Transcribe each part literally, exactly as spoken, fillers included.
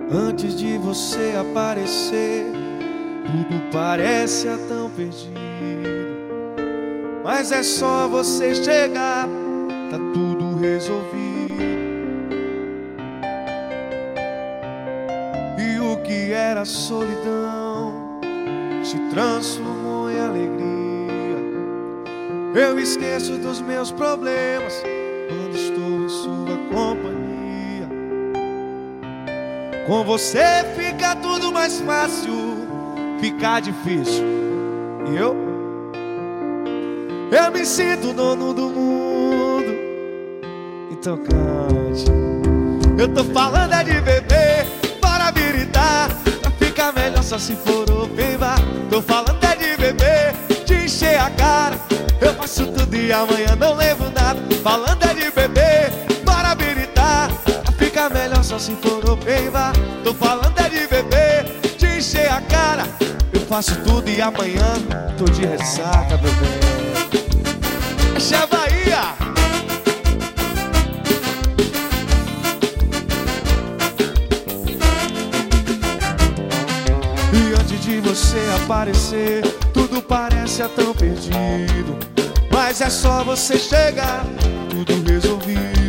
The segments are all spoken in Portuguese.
Antes de você aparecer, tudo parece tão perdido. Mas é só você chegar, tá tudo resolvido. E o que era solidão se transformou em alegria. Eu esqueço dos meus problemas quando estou em sua companhia. Com você fica tudo mais fácil, fica difícil. E eu? Eu me sinto dono do mundo. Então cante. Eu tô falando é de beber para habilitar, pra ficar melhor só se for open bar. Tô falando é de beber, de encher a cara. Eu faço tudo e amanhã não lembro nada. Falando é de beber para habilitar, pra ficar melhor só se for open bar. Tô falando é de beber, de encher a cara. Eu faço tudo e amanhã tô de ressaca, meu bem. Essa é a Bahia. E antes de você aparecer, tudo parece tão perdido. Mas é só você chegar, tudo resolvido.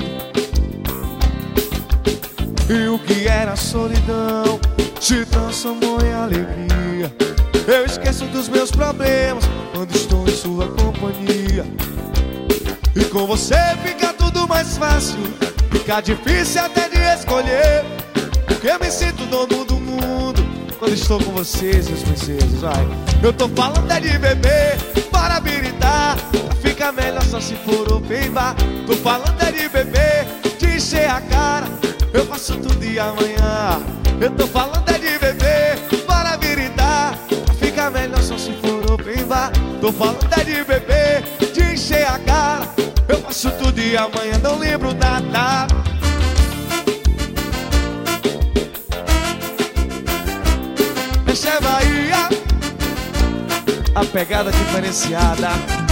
E o que era solidão se transformou em alegria. Eu esqueço dos meus problemas quando estou em sua companhia. E com você fica tudo mais fácil, fica difícil até de escolher. Porque eu me sinto dono do mundo quando estou com vocês, meus princesos, vai. Eu tô falando é de beber para habilitar, fica melhor só se for open bar. Tô falando é de beber, de encher a cara. Eu faço tudo e amanhã. Eu tô falando é de beber para habilitar, fica melhor só se for open bar. Tô falando é de beber, de encher a cara. Eu faço tudo e amanhã não lembro nada. Essa é Bahia, a pegada diferenciada.